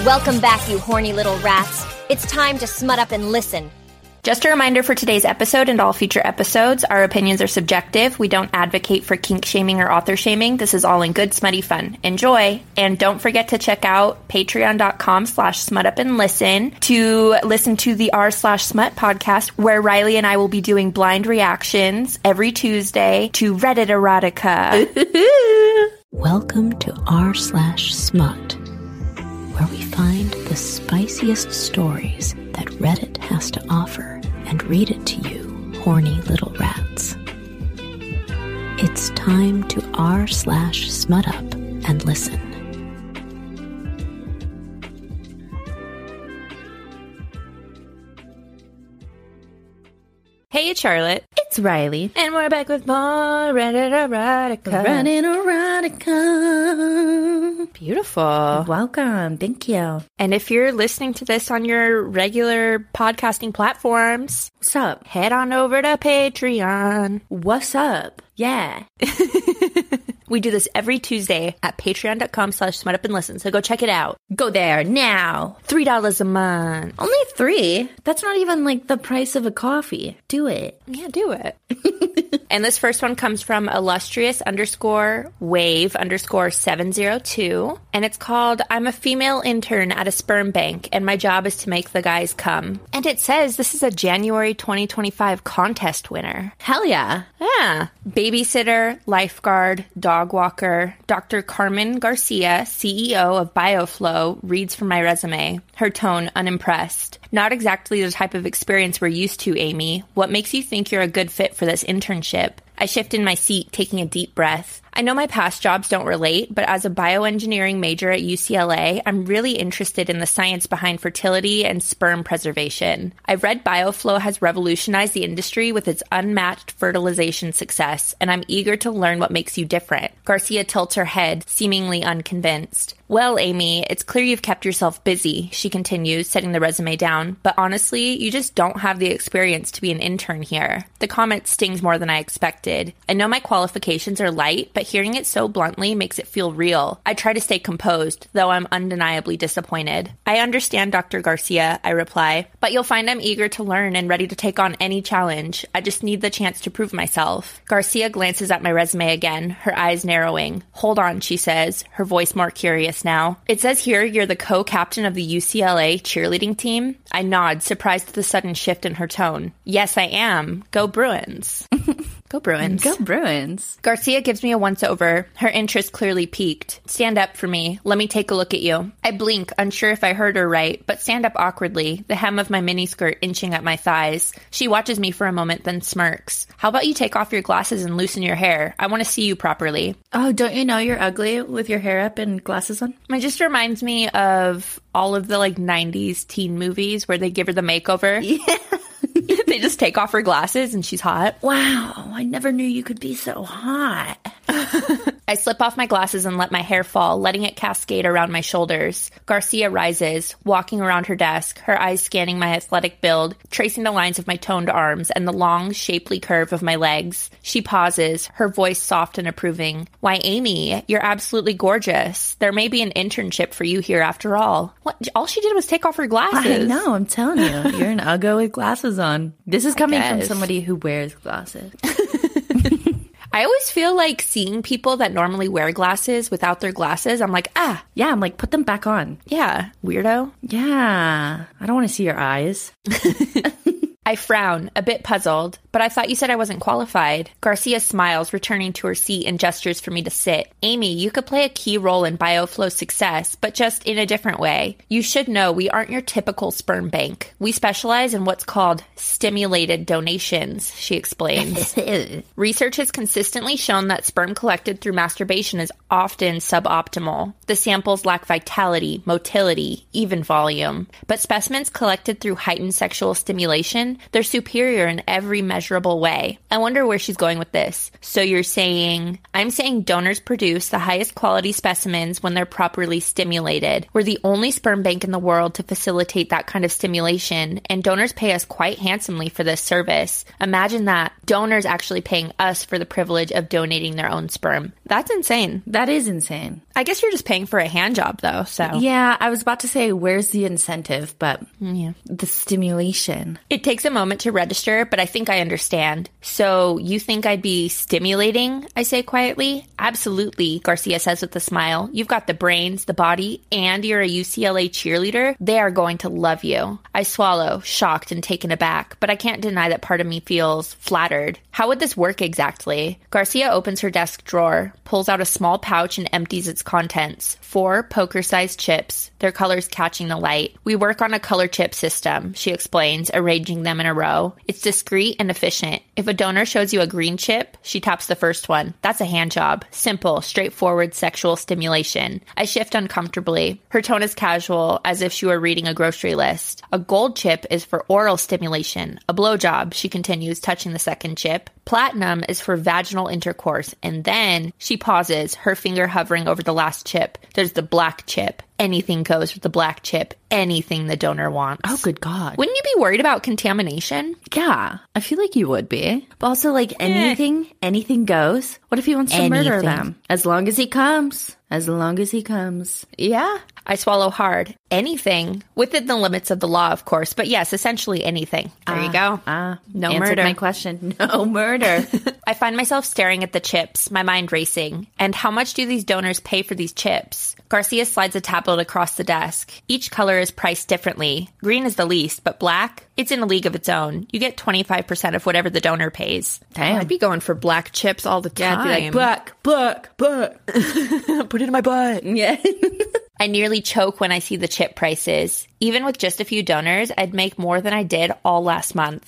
Welcome back, you horny little rats. It's time to smut up and listen. Just a reminder for today's episode and all future episodes, our opinions are subjective. We don't advocate for kink shaming or author shaming. This is all in good, smutty fun. Enjoy. And don't forget to check out patreon.com/smutupandlisten to listen to the r/smut podcast, where Riley and I will be doing blind reactions every Tuesday to Reddit erotica. Welcome to r/smut, where we find the spiciest stories that Reddit has to offer and read it to you, horny little rats. It's time to r/smut up and listen. Hey, it's Charlotte. It's Riley. And we're back with more Reddit erotica. Reddit erotica. Beautiful. Welcome. Thank you. And if you're listening to this on your regular podcasting platforms, What's up? head on over to Patreon. What's up? Yeah. We do this every Tuesday at patreon.com/smutupandlisten, so go check it out. Go there now. $3 a month. Only 3? That's not even like the price of a coffee. Do it. Yeah, do it. And this first one comes from illustrious_wave_702. And it's called, I'm a female intern at a sperm bank, and my job is to make the guys come. And it says this is a January 2025 contest winner. Hell yeah. Yeah. Babysitter, lifeguard, dog walker, Dr. Carmen Garcia, CEO of BioFlow, reads from my resume. Her tone, unimpressed. Not exactly the type of experience we're used to, Amy. What makes you think you're a good fit for this internship? I shift in my seat, taking a deep breath. I know my past jobs don't relate, but as a bioengineering major at UCLA, I'm really interested in the science behind fertility and sperm preservation. I've read BioFlow has revolutionized the industry with its unmatched fertilization success, and I'm eager to learn what makes you different. Garcia tilts her head, seemingly unconvinced. Well, Amy, it's clear you've kept yourself busy, she continues, setting the resume down, but honestly, you just don't have the experience to be an intern here. The comment stings more than I expected. I know my qualifications are light, but hearing it so bluntly makes it feel real. I try to stay composed, though I'm undeniably disappointed. I understand, Dr. Garcia, I reply, but you'll find I'm eager to learn and ready to take on any challenge. I just need the chance to prove myself. Garcia glances at my resume again, her eyes narrowing. Hold on, she says, her voice more curious now. It says here you're the co-captain of the UCLA cheerleading team? I nod, surprised at the sudden shift in her tone. Yes, I am. Go Bruins. Go Bruins. Go Bruins. Garcia gives me a once-over, her interest clearly piqued. Stand up for me. Let me take a look at you. I blink, unsure if I heard her right, but stand up awkwardly, the hem of my miniskirt inching at my thighs. She watches me for a moment, then smirks. How about you take off your glasses and loosen your hair? I want to see you properly. Oh, don't you know you're ugly with your hair up and glasses on? It just reminds me of all of the 90s teen movies where they give her the makeover. Yeah. They just take off her glasses and she's hot. Wow, I never knew you could be so hot. I slip off my glasses and let my hair fall, letting it cascade around my shoulders. Garcia rises, walking around her desk, her eyes scanning my athletic build, tracing the lines of my toned arms and the long, shapely curve of my legs. She pauses, her voice soft and approving. Why, Amy, you're absolutely gorgeous. There may be an internship for you here after all. What? All she did was take off her glasses. I know, I'm telling you. You're an uggo with glasses on. This is coming from somebody who wears glasses. I always feel like seeing people that normally wear glasses without their glasses, I'm like, Yeah, I'm like, put them back on. Yeah, weirdo. Yeah, I don't want to see your eyes. I frown, a bit puzzled, but I thought you said I wasn't qualified. Garcia smiles, returning to her seat and gestures for me to sit. Amy, you could play a key role in BioFlow's success, but just in a different way. You should know we aren't your typical sperm bank. We specialize in what's called stimulated donations, she explains. Research has consistently shown that sperm collected through masturbation is often suboptimal. The samples lack vitality, motility, even volume. But specimens collected through heightened sexual stimulation they're superior in every measurable way. I wonder where she's going with this. So you're saying, I'm saying donors produce the highest quality specimens when they're properly stimulated. We're the only sperm bank in the world to facilitate that kind of stimulation, and donors pay us quite handsomely for this service. Imagine that, donors actually paying us for the privilege of donating their own sperm. That's insane. That is insane. I guess you're just paying for a hand job, though, so. Yeah, I was about to say, where's the incentive? But the stimulation. It takes a moment to register, but I think I understand. So you think I'd be stimulating, I say quietly? Absolutely, Garcia says with a smile. You've got the brains, the body, and you're a UCLA cheerleader. They are going to love you. I swallow, shocked and taken aback, but I can't deny that part of me feels flattered. How would this work exactly? Garcia opens her desk drawer, pulls out a small pouch and empties its contents. 4 poker-sized chips, their colors catching the light. We work on a color chip system, she explains, arranging them in a row. It's discreet and efficient. If a donor shows you a green chip, she taps the first one. That's a hand job. Simple, straightforward sexual stimulation. I shift uncomfortably. Her tone is casual, as if she were reading a grocery list. A gold chip is for oral stimulation. A blowjob, she continues, touching the second chip. Platinum is for vaginal intercourse. And then she pauses, her finger hovering over the last chip. There's the black chip. Anything goes with the black chip. Anything the donor wants. Oh, good God. Wouldn't you be worried about contamination? Yeah, I feel like you would be. But also, like, anything goes. What if he wants to murder them? As long as he comes. As long as he comes. Yeah. I swallow hard. Anything. Within the limits of the law, of course. But yes, essentially anything. There you go. No answered murder. My question. No murder. I find myself staring at the chips, my mind racing. And how much do these donors pay for these chips? Garcia slides a tablet across the desk. Each color is priced differently. Green is the least, but black? It's in a league of its own. You get 25% of whatever the donor pays. Damn. I'd be going for black chips all the time. I'd be like, black. Put it in my butt. Yeah. I nearly choke when I see the chip prices. Even with just a few donors, I'd make more than I did all last month.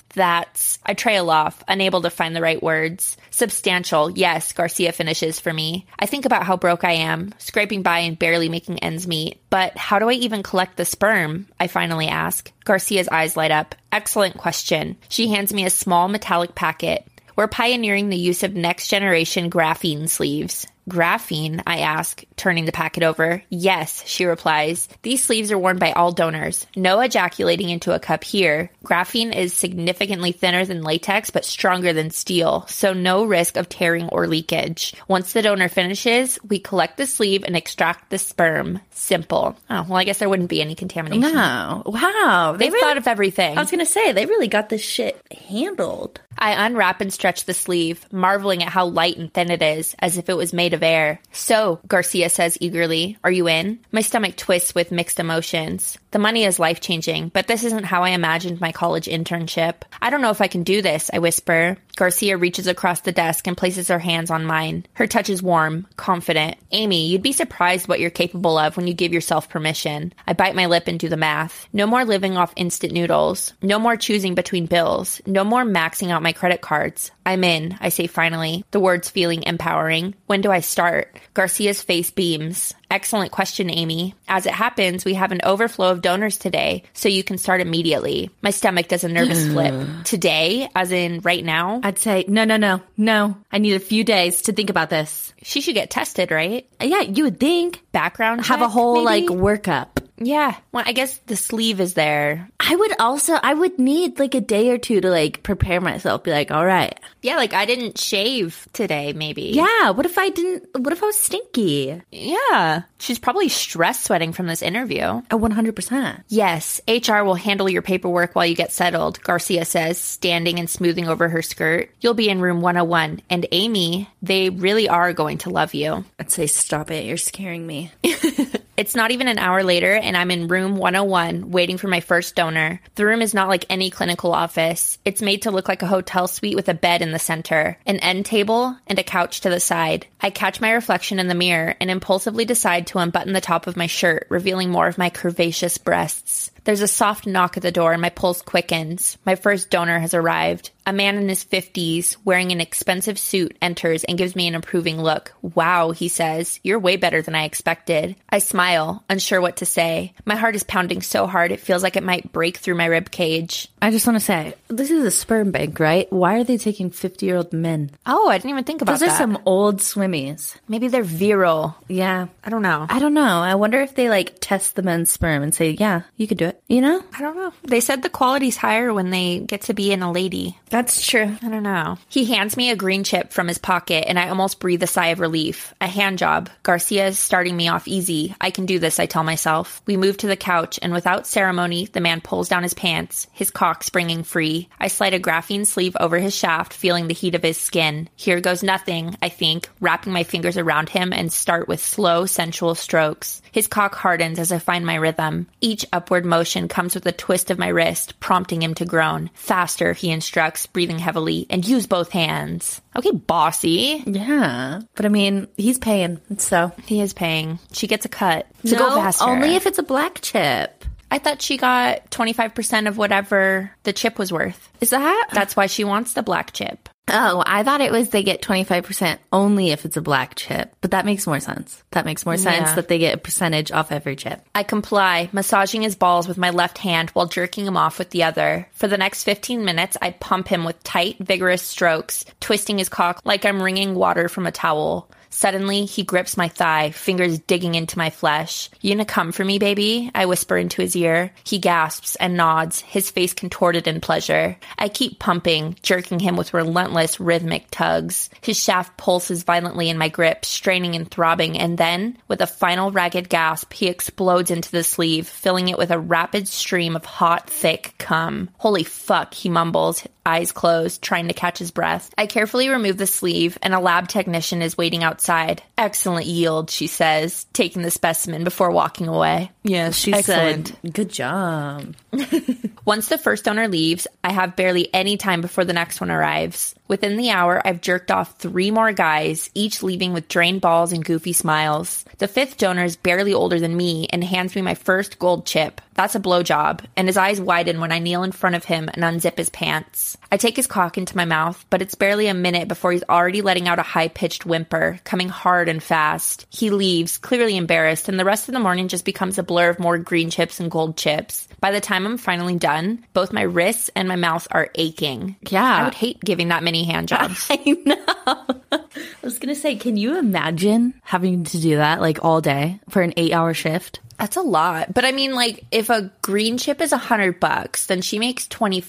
I trail off, unable to find the right words. Substantial, yes, Garcia finishes for me. I think about how broke I am, scraping by and barely making ends meet. But how do I even collect the sperm? I finally ask. Garcia's eyes light up. Excellent question. She hands me a small metallic packet. We're pioneering the use of next-generation graphene sleeves. Graphene, I ask, turning the packet over. Yes, she replies. These sleeves are worn by all donors. No ejaculating into a cup here. Graphene is significantly thinner than latex, but stronger than steel, so no risk of tearing or leakage. Once the donor finishes, we collect the sleeve and extract the sperm. Simple. Oh, well, I guess there wouldn't be any contamination. No. Wow. They've thought of everything. I was going to say, they really got this shit handled. I unwrap and stretch the sleeve, marveling at how light and thin it is, as if it was made of air. So, Garcia says eagerly, are you in? My stomach twists with mixed emotions. The money is life-changing, but this isn't how I imagined my college internship. I don't know if I can do this, I whisper. Garcia reaches across the desk and places her hands on mine. Her touch is warm, confident. Amy, you'd be surprised what you're capable of when you give yourself permission. I bite my lip and do the math. No more living off instant noodles. No more choosing between bills. No more maxing out my credit cards. I'm in, I say finally, the words feeling empowering. When do I start? Garcia's face beams. Excellent question, Amy. As it happens, we have an overflow of donors today, so you can start immediately. My stomach does a nervous flip. Today? As in right now? I'd say, no. I need a few days to think about this. She should get tested, right? Yeah, you would think. Background check, have a whole, maybe? Workup. Yeah. Well, I guess the sleeve is there. I would need a day or two to prepare myself. Be like, all right. Yeah, I didn't shave today, maybe. Yeah. What if I was stinky? Yeah. She's probably stress sweating from this interview. 100%. Yes. HR will handle your paperwork while you get settled, Garcia says, standing and smoothing over her skirt. You'll be in room 101. And Amy, they really are going to love you. I'd say, stop it. You're scaring me. It's not even an hour later, and I'm in room 101 waiting for my first donor. The room is not like any clinical office. It's made to look like a hotel suite with a bed in the center, an end table, and a couch to the side. I catch my reflection in the mirror and impulsively decide to unbutton the top of my shirt, revealing more of my curvaceous breasts. There's a soft knock at the door and my pulse quickens. My first donor has arrived. A man in his 50s, wearing an expensive suit, enters and gives me an approving look. Wow, he says, you're way better than I expected. I smile, unsure what to say. My heart is pounding so hard it feels like it might break through my rib cage. I just want to say, this is a sperm bank, right? Why are they taking 50-year-old men? Oh, I didn't even think about that. Those are some old swimmies. Maybe they're virile. Yeah. I don't know. I don't know. I wonder if they like test the men's sperm and say, yeah, you could do it. You know? I don't know. They said the quality's higher when they get to be in a lady. That's true. I don't know. He hands me a green chip from his pocket, and I almost breathe a sigh of relief. A hand job. Garcia is starting me off easy. I can do this, I tell myself. We move to the couch, and without ceremony, the man pulls down his pants, his cock springing free. I slide a graphene sleeve over his shaft, feeling the heat of his skin. Here goes nothing, I think, wrapping my fingers around him and start with slow, sensual strokes. His cock hardens as I find my rhythm. Each upward motion comes with a twist of my wrist, prompting him to groan. Faster, he instructs, breathing heavily, and use both hands. Okay, bossy. Yeah. But I mean, he's paying, so. He is paying. She gets a cut. So No, go faster. only if it's a black chip. I thought she got 25% of whatever the chip was worth. Is that? That's why she wants the black chip. Oh, I thought it was they get 25% only if it's a black chip. But that makes more sense. That makes more sense that they get a percentage off every chip. I comply, massaging his balls with my left hand while jerking him off with the other. For the next 15 minutes, I pump him with tight, vigorous strokes, twisting his cock like I'm wringing water from a towel. Suddenly, he grips my thigh, fingers digging into my flesh. You gonna come for me, baby? I whisper into his ear. He gasps and nods, his face contorted in pleasure. I keep pumping, jerking him with relentless, rhythmic tugs. His shaft pulses violently in my grip, straining and throbbing, and then, with a final ragged gasp, he explodes into the sleeve, filling it with a rapid stream of hot, thick cum. Holy fuck, he mumbles, eyes closed, trying to catch his breath. I carefully remove the sleeve, and a lab technician is waiting outside. Excellent yield, she says, taking the specimen before walking away. Yes, she said, good job. Once the first donor leaves, I have barely any time before the next one arrives. Within the hour, I've jerked off 3 more guys, each leaving with drained balls and goofy smiles. The 5th donor is barely older than me and hands me my first gold chip. That's a blowjob, and his eyes widen when I kneel in front of him and unzip his pants. I take his cock into my mouth, but it's barely a minute before he's already letting out a high-pitched whimper, coming hard and fast. He leaves, clearly embarrassed, and the rest of the morning just becomes a blur of more green chips and gold chips. By the time I'm finally done, both my wrists and my mouth are aching. Yeah. I would hate giving that many hand jobs. I know. I was going to say, can you imagine having to do that like all day for an 8-hour shift? That's a lot. But I mean, like, if a green chip is $100, then she makes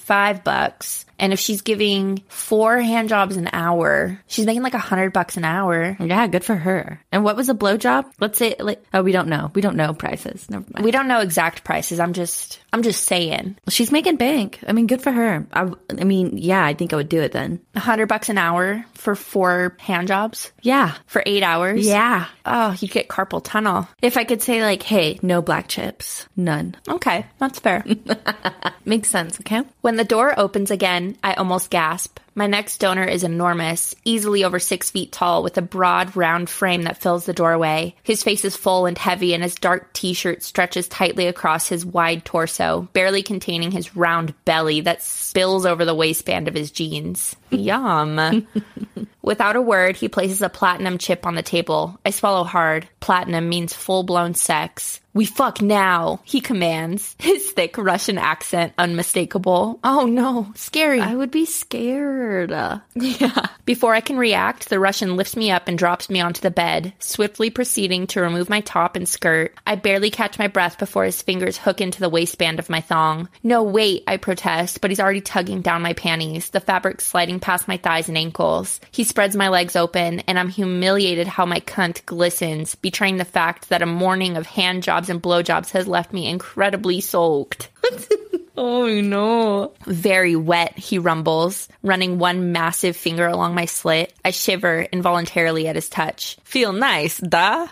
$25. And if she's giving 4 hand jobs an hour, she's making like $100 an hour. Yeah, good for her. And what was a blowjob? Let's say, like, oh, we don't know. We don't know prices. Never mind. We don't know exact prices. I'm just saying. She's making bank. I mean, good for her. I mean, yeah, I think I would do it then. $100 an hour for 4 hand jobs? Yeah. For 8 hours? Yeah. Oh, you'd get carpal tunnel. If I could say like, hey, no black chips. None. Okay, that's fair. Makes sense, okay? When the door opens again, I almost gasp. My next donor is enormous, easily over 6 feet tall, with a broad, round frame that fills the doorway. His face is full and heavy, and his dark t-shirt stretches tightly across his wide torso, barely containing his round belly that spills over the waistband of his jeans. Yum. Without a word, he places a platinum chip on the table. I swallow hard. Platinum means full-blown sex. We fuck now, he commands, his thick Russian accent unmistakable. Oh no, scary. I would be scared. Yeah. Before I can react, the Russian lifts me up and drops me onto the bed, swiftly proceeding to remove my top and skirt. I barely catch my breath before his fingers hook into the waistband of my thong. No, wait, I protest, but he's already tugging down my panties, the fabric sliding past my thighs and ankles. He spreads my legs open, and I'm humiliated how my cunt glistens, betraying the fact that a morning of hand jobs and blowjobs has left me incredibly soaked. Oh no. Very wet, he rumbles, running one massive finger along my slit. I shiver involuntarily at his touch. Feel nice, duh?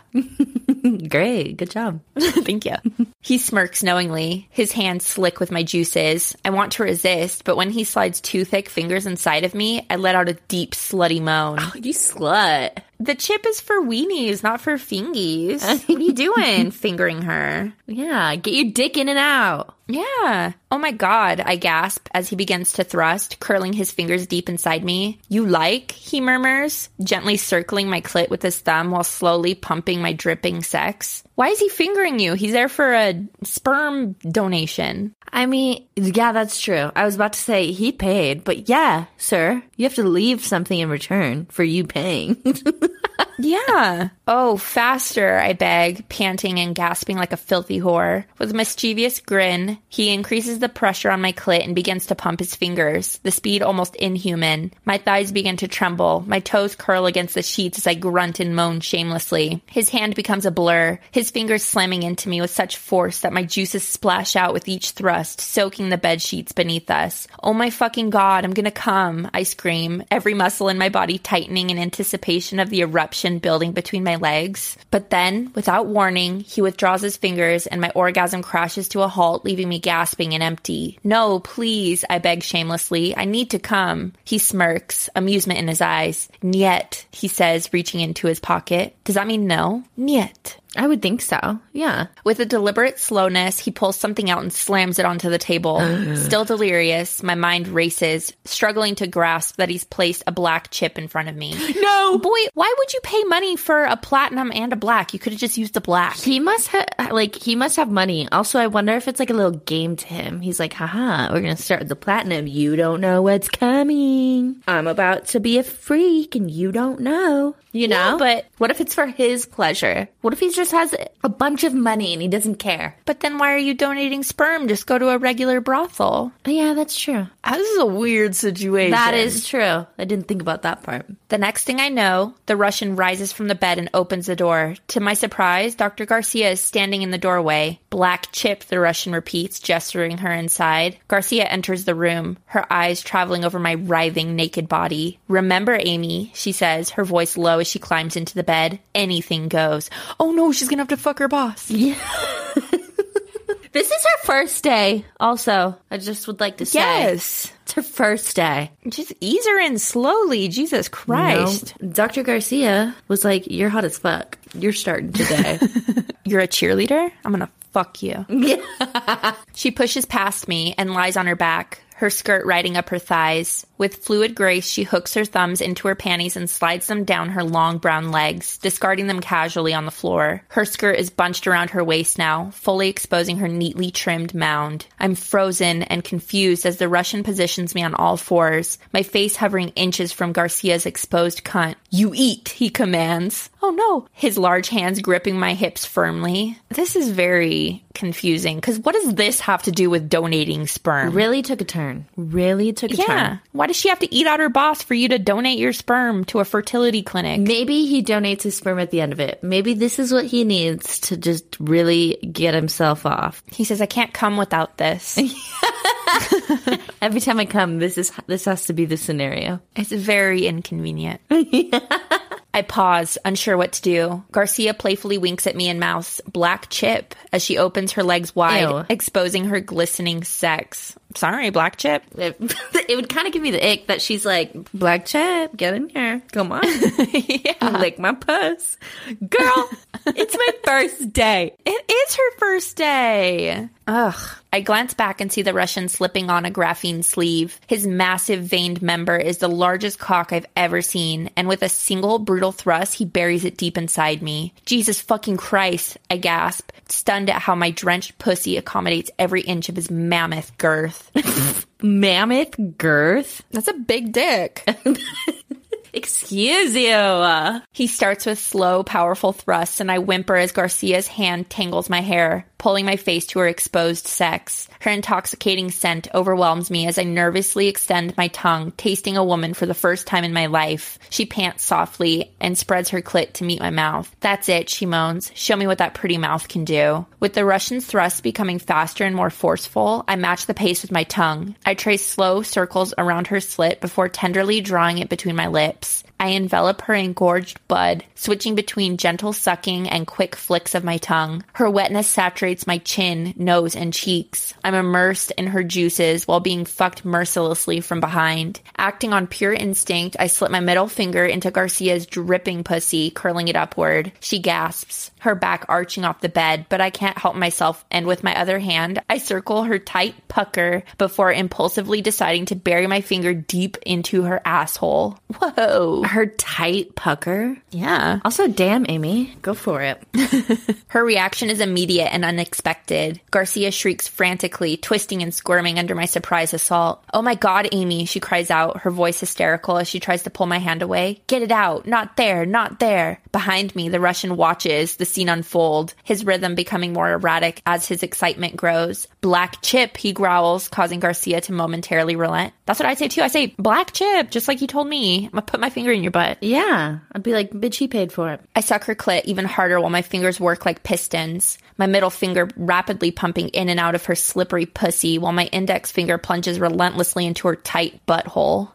Great, good job. Thank you. He smirks knowingly, his hands slick with my juices. I want to resist, but when he slides 2 thick fingers inside of me, I let out a deep, slutty moan. Oh, you slut. The chip is for weenies, not for fingies. What are you doing, fingering her? Yeah, get your dick in and out. Yeah. Oh my God, I gasp as he begins to thrust, curling his fingers deep inside me. You like? He murmurs, gently circling my clit with his thumb while slowly pumping my dripping sex. Why is he fingering you? He's there for a sperm donation. I mean, yeah, that's true. I was about to say he paid, but yeah, sir, you have to leave something in return for you paying. Yeah. Oh, faster, I beg, panting and gasping like a filthy whore. With a mischievous grin, he increases the pressure on my clit and begins to pump his fingers, the speed almost inhuman. My thighs begin to tremble. My toes curl against the sheets as I grunt and moan shamelessly. His hand becomes a blur, his fingers slamming into me with such force that my juices splash out with each thrust, soaking the bed sheets beneath us. Oh my fucking God, I'm gonna come, I scream, every muscle in my body tightening in anticipation of the eruption building between my legs. But then, without warning, he withdraws his fingers and my orgasm crashes to a halt, leaving me gasping and empty. No, please, I beg shamelessly. I need to come. He smirks, amusement in his eyes. Niet, he says, reaching into his pocket. Does that mean no? Niet. I would think so. Yeah. With a deliberate slowness, he pulls something out and slams it onto the table. Still delirious, my mind races, struggling to grasp that he's placed a black chip in front of me. No! Boy, why would you pay money for a platinum and a black? You could have just used the black. He must have money. Also, I wonder if it's like a little game to him. He's like, haha, we're going to start with the platinum. You don't know what's coming. I'm about to be a freak and you don't know. You know? Yeah, but what if it's for his pleasure? What if he just has a bunch of money and he doesn't care? But then why are you donating sperm? Just go to a regular brothel. Yeah, that's true. This is a weird situation. That is true. I didn't think about that part. The next thing I know, the Russian rises from the bed and opens the door. To my surprise, Dr. Garcia is standing in the doorway. Black chip, the Russian repeats, gesturing her inside. Garcia enters the room, her eyes traveling over my writhing naked body. Remember, Amy, she says, her voice low as she climbs into the bed. Anything goes. Oh no, she's gonna have to fuck her boss. Yeah. This is her first day, also. I just would like to say. Yes. It's her first day. Just ease her in slowly. Jesus Christ. No. Dr. Garcia was like, you're hot as fuck. You're starting today. You're a cheerleader? I'm gonna fuck you. Yeah. She pushes past me and lies on her back, her skirt riding up her thighs. With fluid grace, she hooks her thumbs into her panties and slides them down her long brown legs, discarding them casually on the floor. Her skirt is bunched around her waist now, fully exposing her neatly trimmed mound. I'm frozen and confused as the Russian positions me on all fours, my face hovering inches from Garcia's exposed cunt. You eat, he commands. Oh no, his large hands gripping my hips firmly. This is very confusing, because what does this have to do with donating sperm? Really took a turn. Really took a turn. Why does she have to eat out her boss for you to donate your sperm to a fertility clinic? Maybe he donates his sperm at the end of it. Maybe this is what he needs to just really get himself off. He says, I can't come without this. Every time I come, this has to be the scenario. It's very inconvenient. I pause, unsure what to do. Garcia playfully winks at me and mouths, black chip, as she opens her legs wide, Ew. exposing her glistening sex. Sorry, black chip. It would kind of give me the ick that she's like, black chip, get in here. Come on. Yeah. Lick my puss. Girl, it's my first day. It is her first day. Ugh. I glance back and see the Russian slipping on a graphene sleeve. His massive veined member is the largest cock I've ever seen, and with a single brutal thrust, he buries it deep inside me. Jesus fucking Christ, I gasp, stunned at how my drenched pussy accommodates every inch of his mammoth girth. Mammoth girth? That's a big dick. Excuse you. He starts with slow, powerful thrusts, and I whimper as Garcia's hand tangles my hair, pulling my face to her exposed sex. Her intoxicating scent overwhelms me as I nervously extend my tongue, tasting a woman for the first time in my life. She pants softly and spreads her clit to meet my mouth. That's it, she moans. Show me what that pretty mouth can do. With the Russian's thrusts becoming faster and more forceful, I match the pace with my tongue. I trace slow circles around her slit before tenderly drawing it between my lips. I envelop her engorged bud, switching between gentle sucking and quick flicks of my tongue. Her wetness saturates my chin, nose, and cheeks. I'm immersed in her juices while being fucked mercilessly from behind. Acting on pure instinct, I slip my middle finger into Garcia's dripping pussy, curling it upward. She gasps, her back arching off the bed, but I can't help myself, and with my other hand, I circle her tight pucker before impulsively deciding to bury my finger deep into her asshole. Whoa. Her tight pucker? Yeah. Also, damn, Amy. Go for it. Her reaction is immediate and unexpected. Garcia shrieks frantically, twisting and squirming under my surprise assault. Oh my God, Amy, she cries out, her voice hysterical as she tries to pull my hand away. Get it out. Not there. Not there. Behind me, the Russian watches the scene unfold, his rhythm becoming more erratic as his excitement grows. Black chip, he growls, causing Garcia to momentarily relent. That's what I say too. I say, black chip, just like you told me. I'm gonna put my finger in your butt. Yeah. I'd be like, bitch, he paid for it. I suck her clit even harder while my fingers work like pistons. My middle finger rapidly pumping in and out of her slippery pussy while my index finger plunges relentlessly into her tight butthole.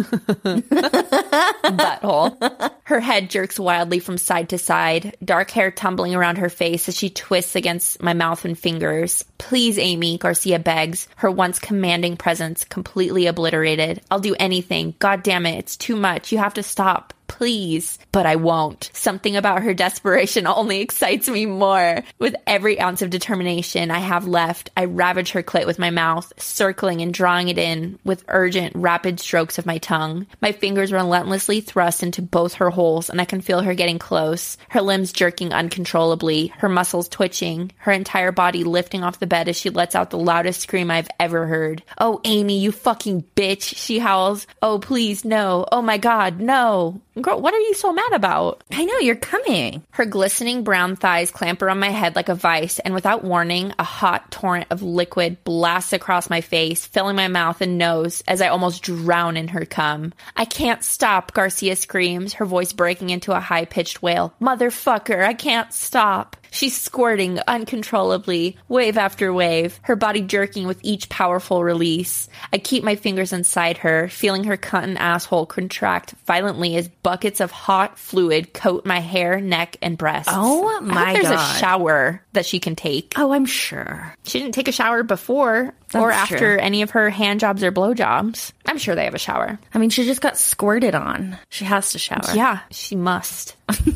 Butthole. Her head jerks wildly from side to side, dark hair tumbling around her face as she twists against my mouth and fingers. Please, Amy, Garcia begs, her once commanding presence completely obliterated. I'll do anything. God damn it, it's too much. You have to stop. Please. But I won't. Something about her desperation only excites me more. With every ounce of determination I have left, I ravage her clit with my mouth, circling and drawing it in with urgent, rapid strokes of my tongue. My fingers relentlessly thrust into both her holes, and I can feel her getting close, her limbs jerking uncontrollably, her muscles twitching, her entire body lifting off the bed as she lets out the loudest scream I've ever heard. Oh, Amy, you fucking bitch, she howls. Oh, please, no. Oh my God, no. Girl, what are you so mad about? I know, you're coming. Her glistening brown thighs clamp around my head like a vice, and without warning, a hot torrent of liquid blasts across my face, filling my mouth and nose as I almost drown in her cum. I can't stop, Garcia screams, her voice breaking into a high-pitched wail. Motherfucker, I can't stop. She's squirting uncontrollably, wave after wave, her body jerking with each powerful release. I keep my fingers inside her, feeling her cunt and asshole contract violently as buckets of hot fluid coat my hair, neck, and breasts. Oh my God. There's a shower that she can take. Oh, I'm sure. She didn't take a shower before or after true. any of her hand jobs or blow jobs. I'm sure they have a shower. I mean, she just got squirted on. She has to shower. Yeah, she must.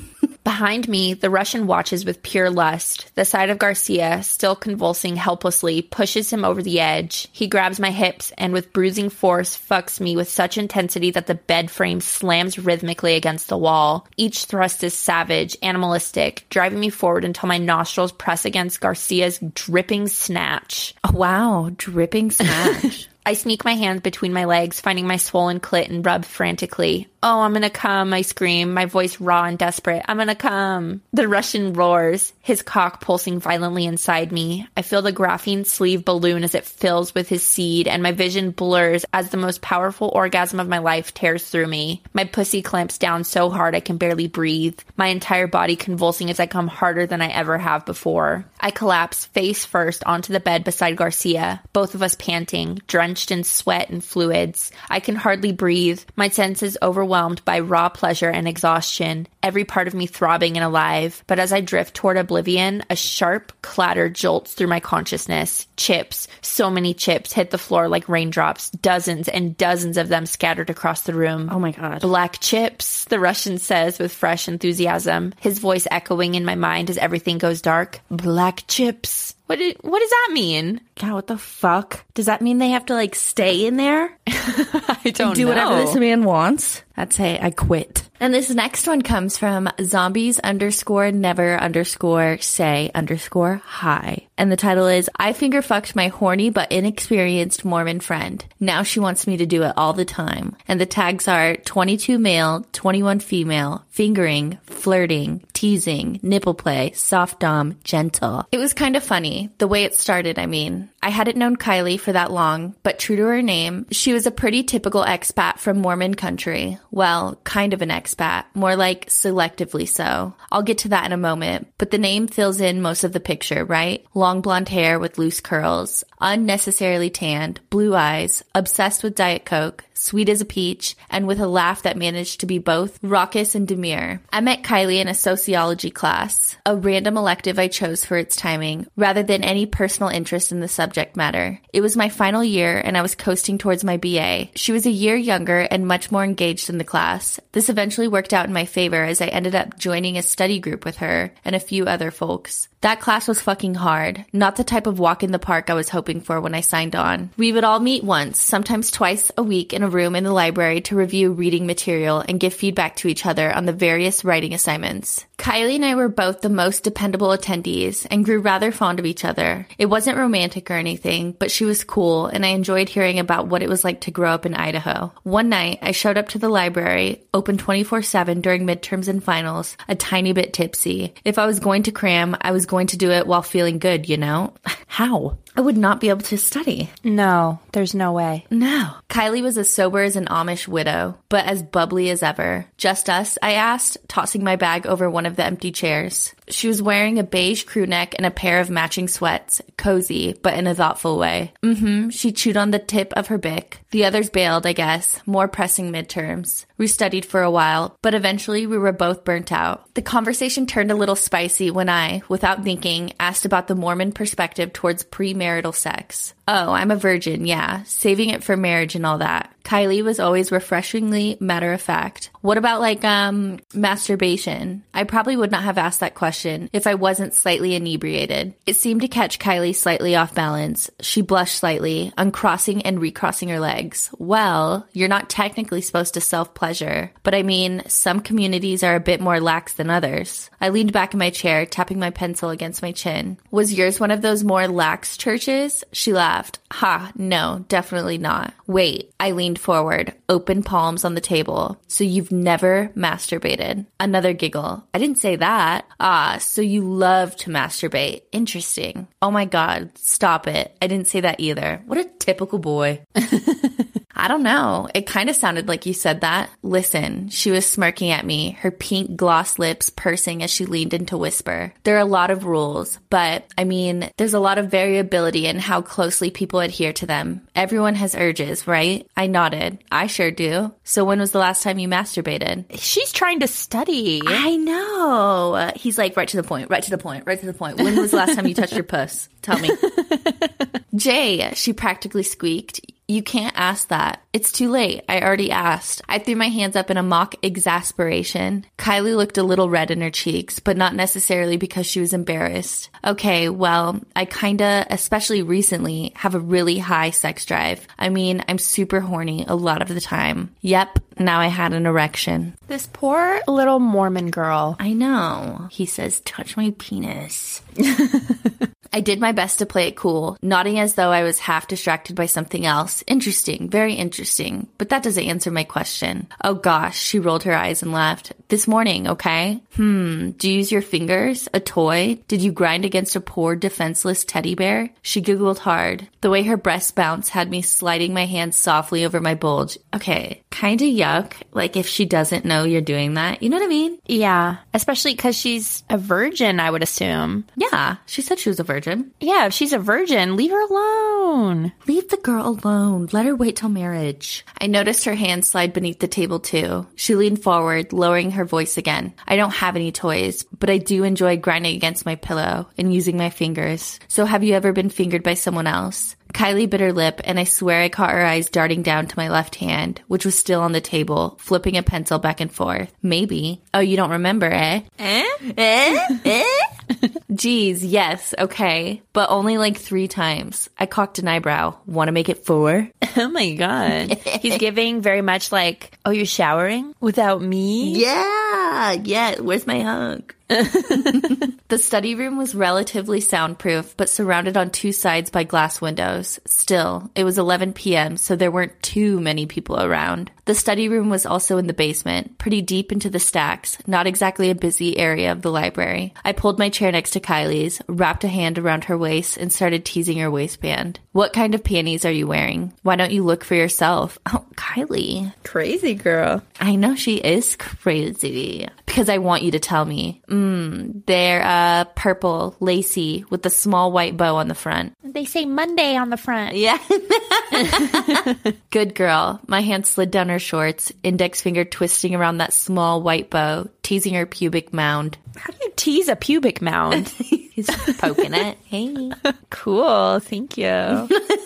Behind me, the Russian watches with pure lust. The sight of Garcia, still convulsing helplessly, pushes him over the edge. He grabs my hips and with bruising force fucks me with such intensity that the bed frame slams rhythmically against the wall. Each thrust is savage, animalistic, driving me forward until my nostrils press against Garcia's dripping snatch. Oh, wow, dripping snatch. I sneak my hands between my legs, finding my swollen clit and rub frantically. Oh, I'm gonna come, I scream, my voice raw and desperate. I'm gonna come. The Russian roars, his cock pulsing violently inside me. I feel the graphene sleeve balloon as it fills with his seed, and my vision blurs as the most powerful orgasm of my life tears through me. My pussy clamps down so hard I can barely breathe, my entire body convulsing as I come harder than I ever have before. I collapse face first onto the bed beside Garcia, both of us panting, drenched in sweat and fluids. I can hardly breathe, my senses overwhelmed by raw pleasure and exhaustion, every part of me throbbing and alive. But as I drift toward oblivion, a sharp clatter jolts through my consciousness. Chips, so many chips, hit the floor like raindrops, dozens and dozens of them scattered across the room. Oh my God. Black chips, the Russian says with fresh enthusiasm, his voice echoing in my mind as everything goes dark. Black chips. What does that mean? God, what the fuck? Does that mean they have to, like, stay in there? I don't do know. Whatever this man wants? I'd say I quit. And this next one comes from zombies_never_say_hi. And the title is, I finger fucked my horny but inexperienced Mormon friend. Now she wants me to do it all the time. And the tags are 22 male, 21 female, fingering, flirting, teasing, nipple play, soft dom, gentle. It was kind of funny, the way it started, I mean. I hadn't known Kylie for that long, but true to her name, she was a pretty typical expat from Mormon country. Well, kind of an expat, more like selectively so. I'll get to that in a moment, but the name fills in most of the picture, right? Long long blonde hair with loose curls, unnecessarily tanned, blue eyes, obsessed with Diet Coke, sweet as a peach, and with a laugh that managed to be both raucous and demure. I met Kylie in a sociology class, a random elective I chose for its timing, rather than any personal interest in the subject matter. It was my final year, and I was coasting towards my BA. She was a year younger and much more engaged in the class. This eventually worked out in my favor as I ended up joining a study group with her and a few other folks. That class was fucking hard. Not the type of walk in the park I was hoping for when I signed on. We would all meet once, sometimes twice a week in a room in the library to review reading material and give feedback to each other on the various writing assignments. Kylie and I were both the most dependable attendees and grew rather fond of each other. It wasn't romantic or anything, but she was cool and I enjoyed hearing about what it was like to grow up in Idaho. One night, I showed up to the library, open 24/7 during midterms and finals, a tiny bit tipsy. If I was going to cram, I was going to do it while feeling good, you know? How? I would not be able to study. No, there's no way. No. Kylie was as sober as an Amish widow, but as bubbly as ever. Just us, I asked, tossing my bag over one of the empty chairs. She was wearing a beige crew neck and a pair of matching sweats, cozy, but in a thoughtful way. She chewed on the tip of her Bic. The others bailed, I guess, more pressing midterms. We studied for a while, but eventually we were both burnt out. The conversation turned a little spicy when I, without thinking, asked about the Mormon perspective towards premarital sex. Oh, I'm a virgin, yeah, saving it for marriage and all that. Kylie was always refreshingly matter of fact. What about masturbation? I probably would not have asked that question if I wasn't slightly inebriated. It seemed to catch Kylie slightly off balance. She blushed slightly, uncrossing and recrossing her legs. Well, you're not technically supposed to self-pleasure, but I mean, some communities are a bit more lax than others. I leaned back in my chair, tapping my pencil against my chin. Was yours one of those more lax churches? She laughed. Ha, no, definitely not. Wait, I leaned forward, open palms on the table. So you've never masturbated? Another giggle. I didn't say that. Ah, so you love to masturbate. Interesting. Oh my God, stop it. I didn't say that either. What a typical boy. I don't know. It kind of sounded like you said that. Listen, she was smirking at me, her pink gloss lips pursing as she leaned in to whisper. There are a lot of rules, but I mean, there's a lot of variability in how closely people adhere to them. Everyone has urges, right? I nodded. I sure do. So when was the last time you masturbated? She's trying to study. I know. He's like, right to the point. When was the last time you touched your puss? Tell me. Jay, she practically squeaked. You can't ask that. It's too late. I already asked. I threw my hands up in a mock exasperation. Kylie looked a little red in her cheeks, but not necessarily because she was embarrassed. Okay, well, I kinda, especially recently, have a really high sex drive. I mean, I'm super horny a lot of the time. Yep, now I had an erection. This poor little Mormon girl. I know. He says, touch my penis. I did my best to play it cool, nodding as though I was half distracted by something else. Interesting, very interesting, but that doesn't answer my question. Oh gosh, she rolled her eyes and laughed. This morning, okay? Do you use your fingers? A toy? Did you grind against a poor defenseless teddy bear? She giggled hard. The way her breasts bounced had me sliding my hands softly over my bulge. Okay, kinda yuck, like if she doesn't know you're doing that, you know what I mean? Yeah, especially because she's a virgin, I would assume. Yeah, she said she was a virgin. Yeah, if she's a virgin, leave her alone. Leave the girl alone. Let her wait till marriage. I noticed her hand slide beneath the table too. She leaned forward, lowering her voice again. I don't have any toys, but I do enjoy grinding against my pillow and using my fingers. So have you ever been fingered by someone else? Kylie bit her lip, and I swear I caught her eyes darting down to my left hand, which was still on the table, flipping a pencil back and forth. Maybe. Oh, you don't remember, eh? Geez, yes, okay. But only like 3 times. I cocked an eyebrow. Want to make it 4? Oh my God. He's giving very much like, oh, you're showering? Without me? Yeah. Where's my hug? The study room was relatively soundproof, but surrounded on 2 sides by glass windows. Still, it was 11 p.m., so there weren't too many people around. The study room was also in the basement, pretty deep into the stacks, not exactly a busy area of the library. I pulled my chair next to Kylie's, wrapped a hand around her waist, and started teasing her waistband. What kind of panties are you wearing? Why don't you look for yourself? Oh, Kylie. Crazy girl. I know she is crazy. Because I want you to tell me. They're purple, lacy, with a small white bow on the front. They say Monday on the front. Yeah. Good girl. My hand slid down her shorts, index finger twisting around that small white bow, teasing her pubic mound. How do you tease a pubic mound? He's poking it. Hey. Cool. Thank you.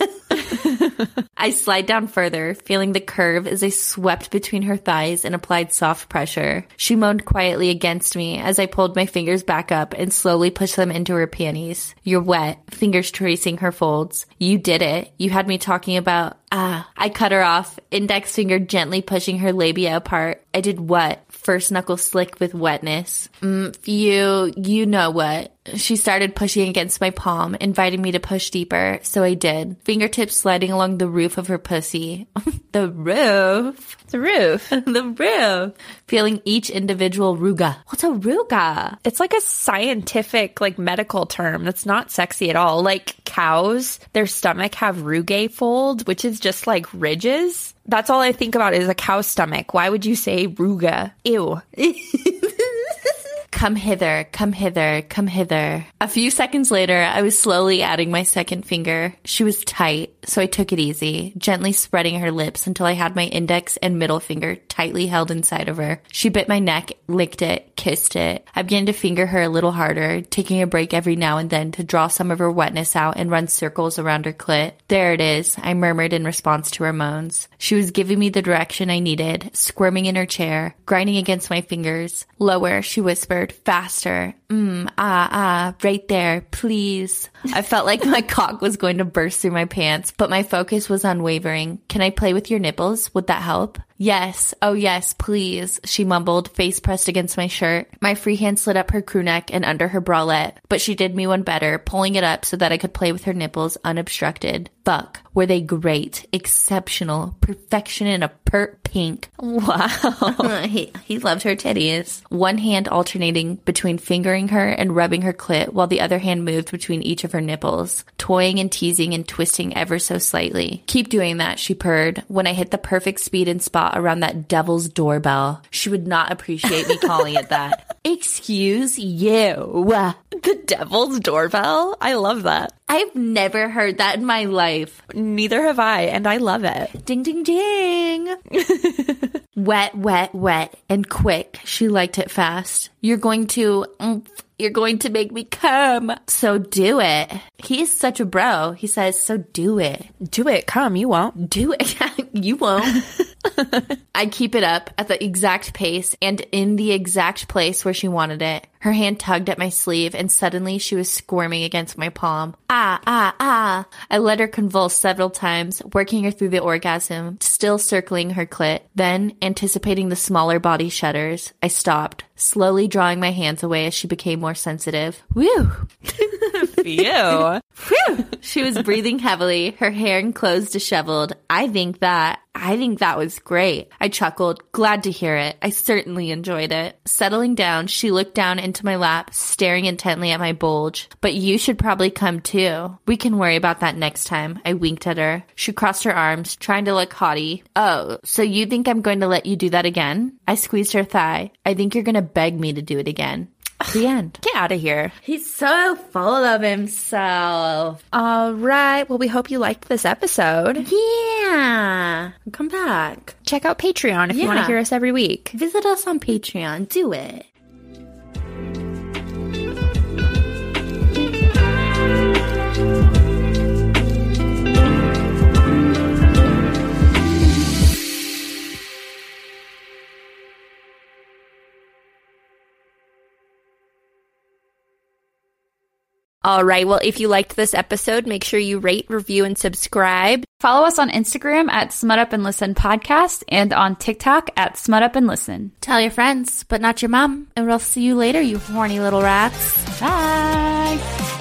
I slide down further, feeling the curve as I swept between her thighs and applied soft pressure. She moaned quietly against me as I pulled my fingers back up and slowly pushed them into her panties. You're wet, fingers tracing her folds. You did it. You had me talking about, I cut her off, index finger gently pushing her labia apart. I did what? First knuckle slick with wetness. You know what. She started pushing against my palm, inviting me to push deeper, so I did. Fingertips sliding along the roof of her pussy. The roof. The roof. The roof. Feeling each individual ruga. What's a ruga? It's like a scientific, like, medical term that's not sexy at all. Like cows, their stomach have rugae fold, which is just like ridges. That's all I think about is a cow's stomach. Why would you say ruga? Ew. Come hither, come hither, come hither. A few seconds later, I was slowly adding my second finger. She was tight, so I took it easy, gently spreading her lips until I had my index and middle finger tightly held inside of her. She bit my neck, licked it, kissed it. I began to finger her a little harder, taking a break every now and then to draw some of her wetness out and run circles around her clit. There it is, I murmured in response to her moans. She was giving me the direction I needed, squirming in her chair, grinding against my fingers. Lower, she whispered. Faster. Right there, please. I felt like my cock was going to burst through my pants, but my focus was unwavering. Can I play with your nipples? Would that help? Yes. Oh, yes, please, she mumbled, face pressed against my shirt. My free hand slid up her crew neck and under her bralette, but she did me one better, pulling it up so that I could play with her nipples unobstructed. Fuck. Were they great, exceptional, perfection in a pert pink. Wow. He loved her titties. One hand alternating between fingering her and rubbing her clit while the other hand moved between each of her nipples, toying and teasing and twisting ever so slightly. Keep doing that, she purred, when I hit the perfect speed and spot around that devil's doorbell. She would not appreciate me calling it that. Excuse you. The devil's doorbell? I love that. I've never heard that in my life. Neither have I, and I love it. Ding, ding, ding. Wet, wet, wet, and quick. She liked it fast. You're going to make me come. So do it. He is such a bro. He says, so do it. Do it. Come. You won't. Do it. You won't. I keep it up at the exact pace and in the exact place where she wanted it. Her hand tugged at my sleeve, and suddenly she was squirming against my palm. I let her convulse several times, working her through the orgasm, still circling her clit. Then, anticipating the smaller body shudders, I stopped, slowly drawing my hands away as she became more sensitive. Whew! Phew! Phew! She was breathing heavily, her hair and clothes disheveled. I think that was great. I chuckled, glad to hear it. I certainly enjoyed it. Settling down, she looked down into my lap, staring intently at my bulge. But you should probably come too. We can worry about that next time. I winked at her. She crossed her arms, trying to look haughty. Oh, so you think I'm going to let you do that again? I squeezed her thigh. I think you're going to beg me to do it again. The end. Get out of here. He's so full of himself. All right. Well, we hope you liked this episode. Yeah. Come back. Check out Patreon if you want to hear us every week. Visit us on Patreon. Do it. All right. Well, if you liked this episode, make sure you rate, review, and subscribe. Follow us on Instagram at Smut Up and Listen Podcast and on TikTok at Smut Up and Listen. Tell your friends, but not your mom. And we'll see you later, you horny little rats. Bye.